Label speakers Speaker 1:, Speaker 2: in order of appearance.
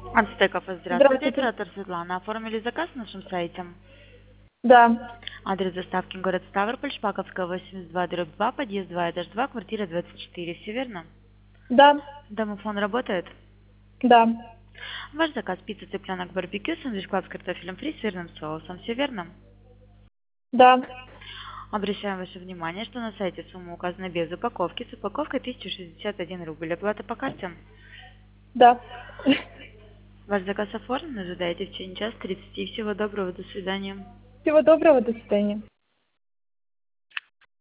Speaker 1: Ацтеков, здравствуйте,
Speaker 2: Здравствуйте.
Speaker 1: оператор Светлана. Оформили заказ на нашем сайте.
Speaker 2: Да,
Speaker 1: Адрес доставки город Ставрополь, Шпаковская, 82/2, подъезд 2, этаж 2, квартира 24. Все верно?
Speaker 2: да,
Speaker 1: Домофон работает?
Speaker 2: да,
Speaker 1: Ваш заказ: пицца, цыпленок, барбекю, сэндвич клаб с картофелем фри с сырным соусом. Все верно?
Speaker 2: да,
Speaker 1: Обращаем ваше внимание, что на сайте сумма указана без упаковки. С упаковкой 1061 рубль. Оплата по карте.
Speaker 2: да.
Speaker 1: Ваш заказ оформлен. Ожидайте в течение часа 30. Всего доброго. До свидания.
Speaker 2: Всего доброго, до свидания.